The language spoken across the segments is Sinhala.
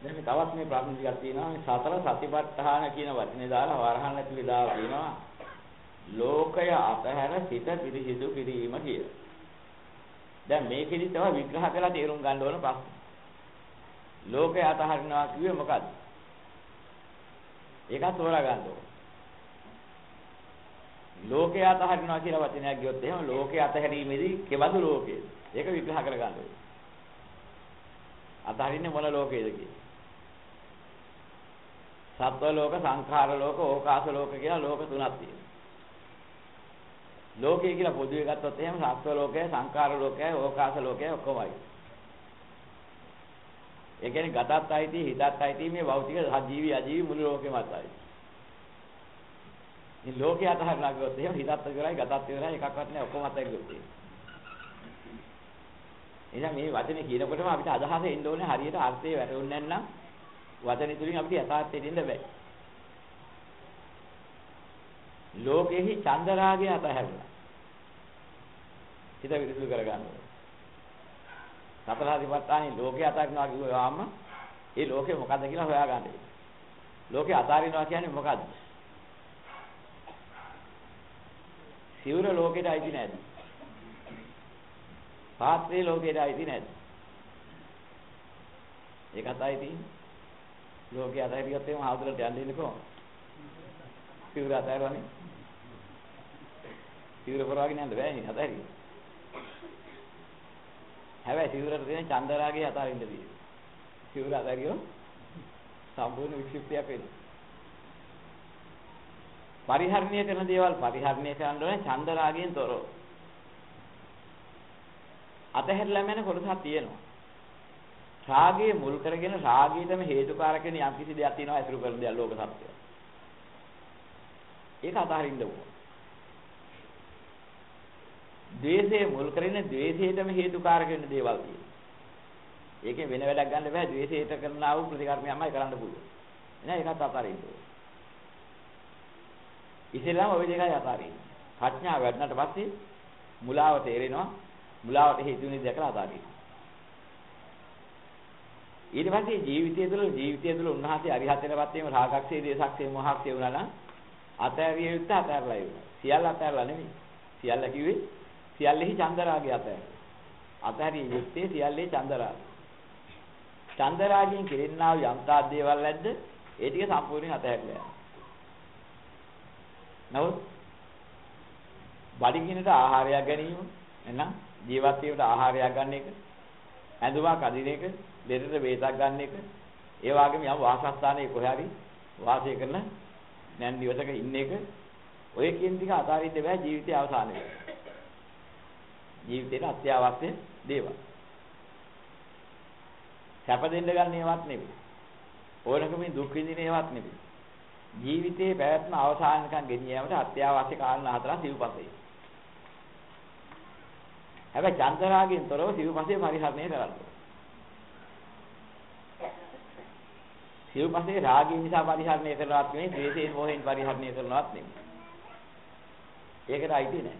දැන් මේ තවත් මේ ප්‍රශ්න ටිකක් තියෙනවා. මේ සතර සතිපට්ඨාන කියන වචනේ දාලා වරහන් ඇතුලේ දාලා තියෙනවා. ලෝකය අතහැර සිත පිරිසිදු කිරීම කියලා. දැන් මේකෙදි තව විග්‍රහ කරලා තේරුම් ගන්න ඕන ප්‍රශ්න. ලෝකය අතහරිනවා කිව්වේ මොකද්ද? ඒකත් හොරා ගන්න ඕන. ලෝකය අතහරිනවා කියලා වචනයක් ගියොත් එහෙම ලෝකය අතහැරීමේදී කෙබඳු ලෝකයද? ඒක විග්‍රහ කර ගන්න ඕනේ. අතහරින්නේ මොන ලෝකයේද කියලා. සත්ව ලෝක, සංඛාර ලෝක, ඕකාස ලෝක කියලා ලෝක තුනක් තියෙනවා. ලෝකය කියලා පොදුවේ ගත්තොත් එහෙම සත්ව ලෝකය, සංඛාර ලෝකය, ඕකාස ලෝකය ඔක්කොමයි. ඒ කියන්නේ ගතත් අයිති, හිතත් අයිති මේ භෞතික ජීවි අජීවි මුළු ලෝකෙම අතයි. මේ ලෝකය අතහරිනවා කිව්වොත් එහෙම හිතත් ඉවරයි, ගතත් ඉවරයි, එකක්වත් නැහැ ඔක්කොම අතයි කිව්වොත් එහෙම. එහෙනම් මේ වචනේ කියනකොටම අපිට අදහස එන්න ඕනේ හරියට අර්ථය වැටුන්නේ නැත්නම් වචනේ තුලින් අපිට යථාර්ථයට එන්න බෑ. ලෝකෙහි චන්දරාගය අතහැරලා හිත විරුද්ධ කරගන්න ඕනේ. සතර සතිපට්ඨානේ ලෝකේ අතහරිනවා කියුවාම ඒ ලෝකේ මොකද්ද කියලා හොයාගන්න ඕනේ. ලෝකේ අතහරිනවා කියන්නේ මොකද්ද? සිවුර ලෝකෙට අයිති නැද්ද? පාත්‍රේ ලෝකෙට අයිති නැද්ද? ඒකත් අයිති. ලෝකේ අතහැරියොත් එහෙම ආවුදලට යන්න ඉන්නේ කොහොමද? සිවුර අතහැරවනේ. සිවුර පරවාගෙන යන්න බෑ නේ අතහැරිය. හැබැයි සිවුරට තියෙන චන්දරාගය අතහරින්න තියෙනවා. සිවුර අතහැරියොත් සම්පූර්ණ වික්ෂිප්තයක් වෙනවා. පරිහරණය කරන දේවල් පරිහරණය කරන්න ඕනේ චන්දරාගයෙන් තොරව. අතහැරලා යන කොටසක් තියෙනවා. රාගයේ මුල් කරගෙන රාගයටම හේතුකාරක වෙන යම් කිසි දෙයක් තියෙනවා අසුරු කරන දෙයක් ලෝක සත්‍යය. ඒක අතහරින්න ඕන. ද්වේෂයේ මුල් කරගෙන ද්වේෂයටම හේතුකාරක වෙන දේවල් තියෙනවා. ඒකෙන් වෙන වැඩක් ගන්න බෑ ද්වේෂයට කරනා වූ ප්‍රතිකර්මයක්මයි කරන්න පුළුවන්. එහෙනම් ඒකත් අතහරින්න ඕන. ඉතින්ලා ඔය දෙකයි අතහරින්න. ප්‍රඥාව වැඩනට පස්සේ මුලාව තේරෙනවා. මුලාවට හේතු වෙන්නේ දැකලා අතාරින්න. ඊට පස්සේ ජීවිතය තුළ උන්වහන්සේ අරිහත්ත්වයටපත් වීම රාගක්ෂේ, දේශක්ෂේ, මොහක්ෂේ වුණා නම් අතහැරිය යුත්තේ අතහැරලා ඉවරයි. සියල්ල අතහැරලා නෙමෙයි. සියල්ල කිව්වේ සියල්ලෙහි චන්දරාගය අතහැරලා. අතහැරිය යුත්තේ සියල්ලේ චන්දරාගය. චන්දරාගයෙන් කෙරෙන්නා වූ යම්තා දේවල් නැද්ද? ඒ ටික සම්පූර්ණයෙන් අතහැරලා යනවා. නමුත් බඩගිනට ආහාරයක් ගැනීම එහෙනම් ජීවත් වීමට ආහාරයක් ගන්න එක, ඇඳුමක් අඳින එක, දෙරට වේසක් ගන්න එක, ඒ වගේම යම් වාසස්ථානයේ කොහේ හරි වාසය කරන නැන් දිවසක ඉන්න එක, ඔය කියන ටික අතාරින්න බෑ ජීවිතයේ අවසානයේ. ජීවිතේට අත්‍යවශ්‍ය දේවල්. සැප දෙන්න ගන්න ඒවත් නෙවෙයි. ඕනකමින් දුක් විඳින ඒවත් නෙවෙයි. ජීවිතයේ පැවැත්ම අවසානකම් ගෙනියෑමට අත්‍යවශ්‍ය කාරණා හතරක් සිව්පසේ. හැබැයි චන්දරාගයෙන් තොරව සිව්පසේ පරිහරණය කරන්න. සිව්පසේ රාගය නිසා පරිහරණය කරනවත් නෙමෙයි, ද්වේෂයෙන් මොහෙන් පරිහරණය කරනවත් නෙමෙයි. ඒකට අයිති නෑ.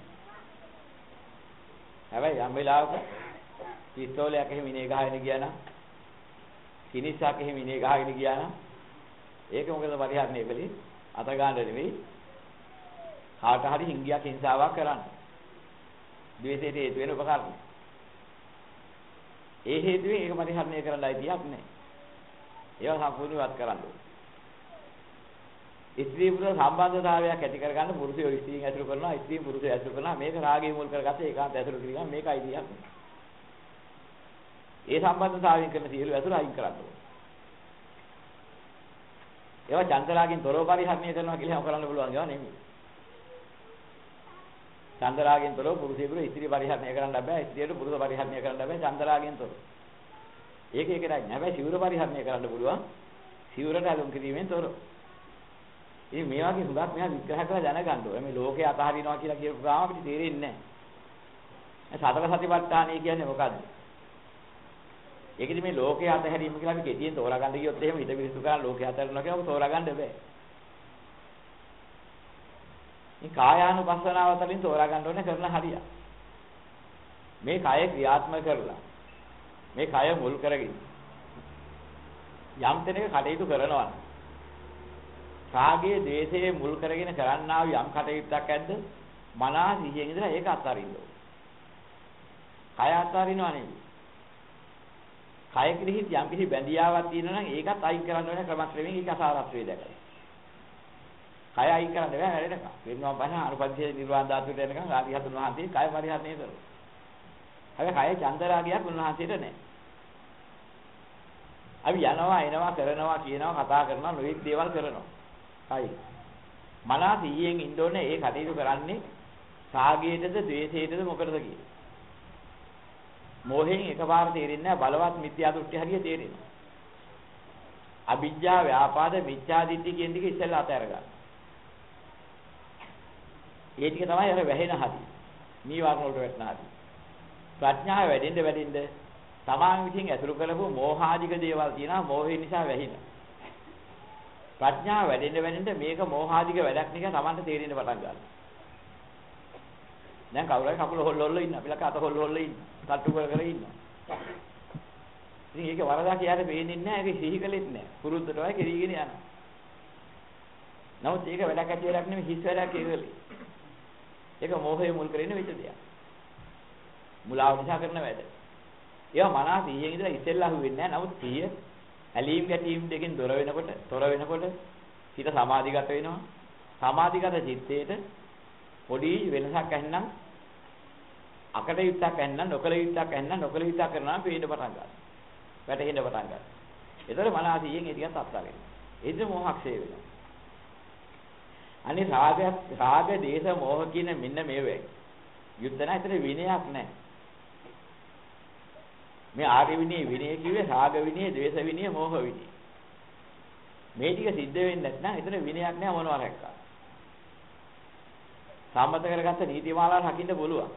හැබැයි යම් වෙලාවක පිස්තෝලයක් එහෙම ඉනේ ගහගෙන ගියා නම්, සිනිස්සක් එහෙම ඉනේ ගහගෙන ගියා නම්, ඒක මොකද පරිහරණය කළේ? අත ගන්න නෙමෙයි. කාට හරි හිංගියක් හිංසාවක් කරන්න. ද්වේෂයට හේතු වෙන උපකරණ. ඒ හේතුවෙන් ඒක පරිහරණය කරන්නයි තියක් නැහැ. ඒවා සම්පූර්ණවත් කරන්න ඕනේ. ස්ත්‍රී පුරුෂ සම්බන්ධතාවයක් ඇති කරගන්න පුරුෂයෝ ස්ත්‍රීන් ඇසුරු කරනවා, ස්ත්‍රීන් පුරුෂයෝ ඇසුරු කරනවා. මේක රාගය මුල් කරගත්ත ඒකාන්ත ඇසුරු කිරීම මේකයි තියක්. ඒ සම්බන්ධතාවයෙන් කරන සියලු ඇසුරු අයින් කරන්න ඕනේ. ඒවා චන්දරාගෙන් තොරව පරිහරණය කරනවා කියලා කරන්න පුළුවන් ඒවා නෙමෙයි. චන්දරාගෙන් තොරව පුරුෂයෙකුට ස්ත්‍රී පරිහරණය කරන්න බෑ, ස්ත්‍රියට පුරුෂ පරිහරණය කරන්න බෑ චන්දරාගෙන් තොරව. ඒක ඒකටයි නෑ. හැබැයි සිවුර පරිහරණය කරන්න පුළුවන්. සිවුරට ඇලුම් කිරීමෙන් තොරව. ඉතින් මේ වගේ හුඟක් මෙහා විග්‍රහ කරලා දැනගන්න ඕනේ. මේ ලෝකේ අතහරිනවා කියලා කියපු ගාම අපිට තේරෙන්නේ නෑ. සතර සතිපට්ඨානය කියන්නේ මොකද්ද? ඒකෙදි මේ ලෝකේ අතහැරීම කියලා අපි කෙටියෙන් තෝරාගන්න ගියොත් එහෙම හිත විරිසු කරලා ලෝකේ අතහැරනවා කියලා අපිට තෝරාගන්න බෑ. මේ කායානුපස්සනාව වලින් තෝරාගන්න ඕනේ කරන හරිය. මේ කය ක්‍රියාත්මක කරලා මේ කය මුල් කරගෙන යම් තැනක කටයුතු කරනවා. රාගයේ ද්වේෂයේ මුල් කරගෙන කරන්නා වූ යම් කටයුත්තක් ඇද්ද? මනස සිහියෙන් ඉඳලා ඒක අත්හරින්න ඕනේ. කය අත්හරිනව නෙවෙයි. කය කෙරෙහි යම් කිසි බැඳියාවක් තියෙනවා නම් ඒකත් අයින් කරන්න ඕනේ ක්‍රමක්‍රමයෙන් ඒක අසාරත්වයේ දැකලා. කය අයින් කරන්න බෑ වැඩේක. වෙනවා බන අනුපදිසේ නිර්වාණ ධාතුවට එනකන් ආදිහතුන් වහන්සේ කය පරිහරණය කරනවා. හැබැයි කය චන්දරාගයක් උන්වහන්සේට නැහැ. අපි යනවා එනවා කරනවා කියනවා කතා කරනවා නොයෙක් දේවල් කරනවා. කයි. මනස ඊයෙන් ඉන්න ඕනේ ඒ කටයුතු කරන්නේ රාගයටද ද්වේෂයටද මොකටද කියන්නේ. මෝහයෙන් එකපාර තේරෙන්නේ නැහැ බලවත් මිත්‍යා දෘෂ්ටි හරිය තේරෙනවා. අවිජ්ජා ව්‍යාපාද මිත්‍යා දිට්ඨි කියන ටික ඉස්සෙල්ලා අතහැර ගන්න. ඒ ටික තමයි අර වැහෙන හරි. නීවරණ වලට වැටෙන හරි. ප්‍රඥාව වැඩෙන්න තමාන් විසින් ඇසුරු කරපු මෝහාදික දේවල් තියෙනවා මෝහය නිසා වැහින. ප්‍රඥාව වැඩෙන්න මේක මෝහාදික වැඩක් නිකන් Tamanට තේරෙන්න පටන් ගන්නවා. දැන් කවුරුහරි කකුල හොල්ල ඉන්න අපිලා අත හොල්ල ඉන්න. තට්ටු කර ඉන්නවා. ඉතින් ඒක වරදා කියලා පේන්නේ නැහැ ඒක සිහි කළෙත් නැහැ. පුරුද්දට වයි කෙරීගෙන යනවා. නමුත් ඒක වැඩක් ඇති වැඩක් නෙමෙයි හිස් වැඩක් ඒකලේ. ඒක මෝහය මුල් කරගෙන වෙච්ච දෙයක්. මුලාව නිසා කරන වැඩ. ඒවා මනස ඊයෙන් ඉඳලා ඉස්සෙල්ලා අහුවෙන්නේ නැහැ. නමුත් සිහිය ඇලීම් ගැටීම් දෙකෙන් තොර වෙනකොට හිත සමාධිගත වෙනවා. සමාධිගත චිත්තේට පොඩි වෙනසක් ඇන්නම් අකට යුක්තක් ඇන්නම් නොකල යුක්තක් ඇන්නම් නොකල යුක්තක් කරනවා පේන්න පටන් ගන්නවා. වැටෙන්න පටන් ගන්නවා. ඒතර මනස ඊයෙන් ඒ ටිකත් අත්හරින්න. ඒද මොහක්ෂය වෙනවා. අනේ රාග දේශ මොහ කියන මෙන්න මේවයි. යුද්ධ නැහැ ඒතර විනයක් නැහැ. මේ ආර්ය විනය කිව්වේ රාග විනය, ද්වේෂ විනය, මෝහ විනය. මේ ටික සිද්ධ වෙන්නේ නැත්නම් එතන විනයක් නැහැ මොනවා රැක්කා. සම්මත කරගත්ත නීතිමාලාව රකින්න පුළුවන්.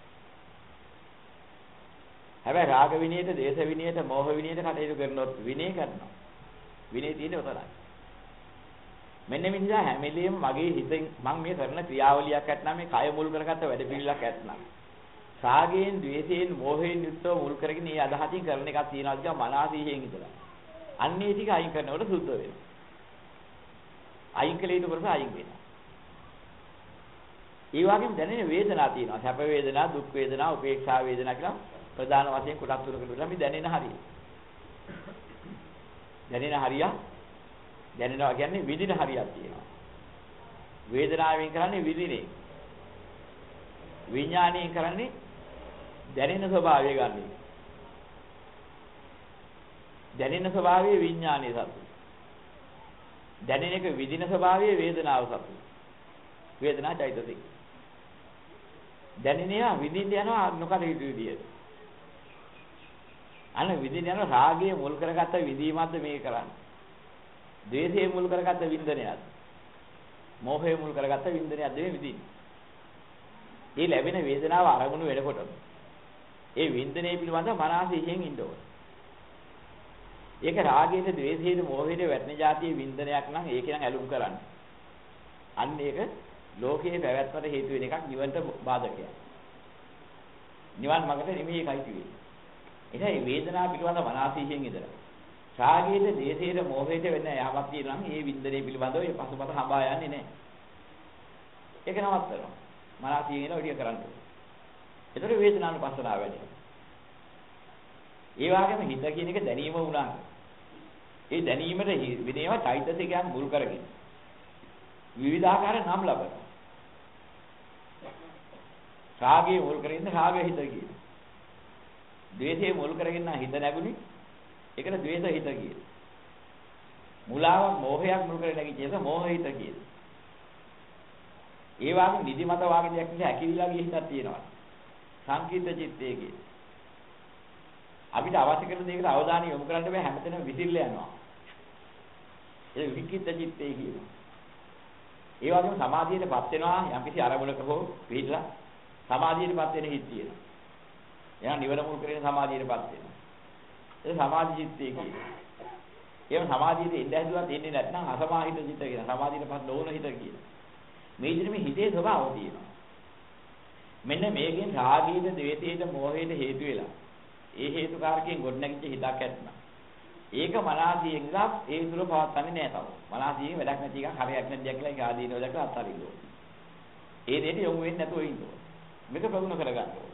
හැබැයි රාග විනයට, ද්වේෂ විනයට, මෝහ විනයට කටයුතු කරනොත් විනය කරනවා. විනය තියෙන්නේ උතරයි. මෙන්න මේ නිසා හැම වෙලෙම මගේ හිතෙන් මම මේ කරන ක්‍රියාවලියක් ඇත්නම් මේ කය මුල් කරගත්ත වැඩ පිළිලක් ඇත්නම් රාගයෙන්, ද්වේෂයෙන්, මෝහයෙන් යුක්තව මුල් කරගෙන මේ අදහසින් කරන එකක් තියෙනවා කියන මනසීයෙන් ඉඳලා. අන්නේ ටික අයින් කරනකොට සුද්ධ වෙනවා. අයින් කළ යුතු කරලා අයින් වෙනවා. ඒ වගේම දැනෙන වේදනා තියෙනවා. සැප වේදනා, දුක් වේදනා, උපේක්ෂා වේදනා කියලා ප්‍රධාන වශයෙන් කොටස් තුනකට විතර මේ දැනෙන හරිය. දැනෙනවා කියන්නේ විඳින හරියක් තියෙනවා. වේදනාවෙන් කරන්නේ විඳිනේ. විඥාණයෙන් කරන්නේ දැනෙන ස්වභාවය ගන්න. දැනෙන ස්වභාවයේ විඥානයේ සතු. දැනෙන එක විඳින ස්වභාවයේ වේදනාව සතු. වේදනා චෛතසික. දැනෙනවා විඳින්න යනවා නොකටයුතු විදියට. විඳින්න යනවා රාගයේ මුල් කරගත්ත විඳීමක්ද මේ කරන්නේ. ද්වේෂයේ මුල් කරගත්ත විඳිනයක්ද. මෝහයේ මුල් කරගත්ත විඳිනයක්ද මේ විඳින්නේ. මේ ලැබෙන වේදනාව අරමුණු වෙනකොට ඒ විඳිනේ පිළිබඳව මනසෙන් ඉන්න ඕනේ. ඒක රාගයට, ද්වේෂයට, මෝහයට වැටෙන જાතියේ විඳිනයක් නම් ඒක නම් ඇලුම් කරන්නේ. අන්න ඒක ලෝකයේ පැවැත්මට හේතු වෙන එකක් නිවන්ට බාධකයක්. නිවන් මාර්ගට නෙමෙයි ඒකයි කිව්වේ. එහෙනම් මේ වේදනාව පිළිබඳව මනසෙන් ඉඳලා රාගයට, ද්වේෂයට, මෝහයට වෙන යහපත් තියෙනවා නම් ඒ විඳිනේ පිළිබඳව ඒ පසුපස හඹා යන්නේ නැහැ. ඒක නවත්තනවා. මනසින් එන ඔය ටික කරන්න ඕනේ. ඒතර වේදනානුපස්සනාව වැඩි. ඒ වගේම හිත කියන එක දැනීම වුණා. ඒ දැනීමට විනේව චෛතසිකයන් මුල් කරගෙන විවිධාකාර නම් ලබනවා. රාගයේ මුල් කරගෙන රාග හිත කියන. ද්වේෂයේ මුල් කරගෙන හිත නැගුණි. ඒකට ද්වේෂ හිත කියන. මුලාවක් මෝහයක් මුල් කරගෙන නැගිච්ච එක මෝහ හිත කියන. ඒ වගේ නිදිමත වාගේ දෙයක් නිසා ඇකිලිලා ගිය හිතක් තියෙනවා. සංකීර්ත චිත්තයේ කියන. අපිට අවශ්‍ය කරන දේකට අවධානය යොමු කරන්න බෑ හැමතැනම විසිරලා යනවා. ඒ විකිත චිත්තයේ කියනවා. ඒ වගේම සමාධියටපත් වෙනවා යම්කිසි අරමුණක හෝ පිළිලා සමාධියටපත් වෙන හිත තියෙනවා. එයා නිවන මුල් කරගෙන සමාධියටපත් වෙනවා. ඒ සමාධි චිත්තයේ කියනවා. ඒව සමාධියට ඉඳ හැදුවත් එන්නේ නැත්නම් අසමාහිත චිත්ත කියන. සමාධියටපත් නොවන හිත කියනවා. මේ විදිහට මේ හිතේ ස්වභාවය තියෙනවා. මෙන්න මේකෙන් රාගීත, ද්වේෂීත, මෝහීත හේතු වෙලා ඒ හේතුකාරකයෙන් ගොඩනැගිච්ච හිතක් ඇත්නම් ඒක මනසියෙන් ඉඳලා ඒ තුල පවත්න්නේ නැහැ තව. මනසියෙන් වැඩක් නැති එකක් හරියක් නැති දෙයක් කියලා ඒක ආදීනව දැකලා අත්හරින්න ඕනේ. ඒ දෙයට යොමු වෙන්නේ නැතුව ඉන්න ඕනේ. මේක ප්‍රගුණ කරගන්න ඕනේ.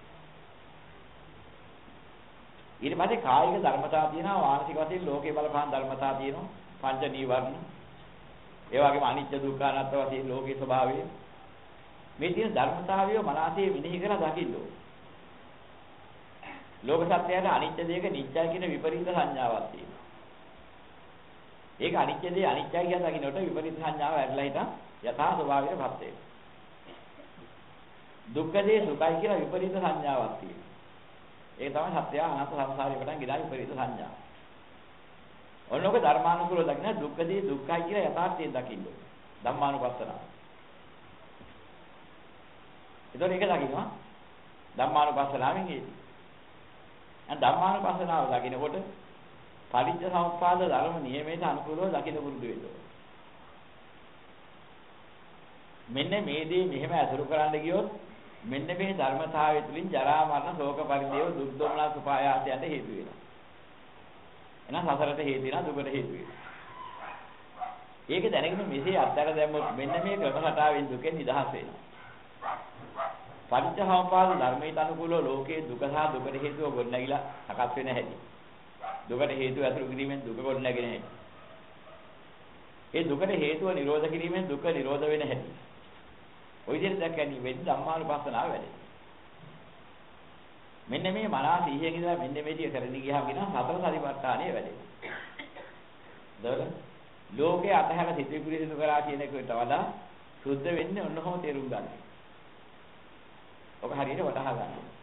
ඊට පස්සේ කායික ධර්මතා තියෙනවා මානසික වශයෙන් ලෝකේ බලපාන ධර්මතා තියෙනවා පංච නීවරණ. ඒ වගේම අනිත්‍ය දුක්ඛ අනාත්ම වශයෙන් ලෝකේ ස්වභාවය. මේ තියෙන ධර්මතාවය මනසේ විනිහි කරලා දකින්න ඕනේ. ලෝක සත්‍යයට අනිත්‍ය දෙයක නිත්‍යයි කියන විපරීත සංඥාවක් තියෙනවා. ඒක අනිත්‍ය දෙය අනිත්‍යයි කියන දකින්නට විපරීත සංඥාව ඇදලා හිටන් යථා ස්වභාවයටපත් වෙනවා. දුක්ඛ දේ සුඛයි කියලා විපරීත සංඥාවක් තියෙනවා. ඒක තමයි සත්‍ය අනාත්ම සංසාරේ පටන් ගිලා විපරීත සංඥාව. ඔන්නෝක ධර්මානුකූලව දකින්න දුක්ඛ දේ දුක්ඛයි කියලා යථාර්ථයෙන් දකින්න ඕනේ. ධම්මානුපස්සනාව. ඒතකොට ඒක දකින්නවා ධම්මානුපස්සනාවෙන් හේතුව. ධම්මානුපස්සනාව දකින්නකොට පටිච්ච සමුප්පාද ධර්ම නියමයට අනුකූලව දකින්න පුරුදු වෙන්න ඕනේ. මෙන්න මේ දේ මෙහෙම අසුරු කරන්න ගියොත් මෙන්න මේ ධර්මතාවය තුළින් ජරා මරණ ශෝක පරිදේව දුක් දොමනස් උපායාසයන්ට හේතු වෙනවා. එහෙනම් සසරට හේතු වෙනවා දුකට හේතු වෙනවා. ඒක දැනගෙන මෙසේ අත්හැර දැම්මොත් මෙන්න මේ ක්‍රම රටාවෙන් දුකෙන් නිදහස් වෙනවා. පටිච්චසමුප්පාද ධර්මයට අනුකූලව ලෝකයේ දුක සහ දුකට හේතුව ගොඩනැගිලා සකස් වෙන හැටි. දුකට හේතුව අතුරු කිරීමෙන් දුක ගොඩනැගෙන හැටි. ඒ දුකට හේතුව නිරෝධ කිරීමෙන් දුක නිරෝධ වෙන හැටි. ඔය විදිහට දැක්කනි වෙද්දී ධම්මානුපස්සනාව වැඩේ. මෙන්න මේ මනස සිහියෙන් ඉඳලා මෙන්න මේ ටික කරගෙන ගියාම කියන සතර සතිපට්ඨානය වැඩේ. දවල ලෝකේ අතහැර සිටි පිළිසිදු කරා කියන එකට වඩා සුද්ධ වෙන්නේ ඔන්නෝම තේරුම් ගන්න. ඔක හරියට වටහා ගන්න.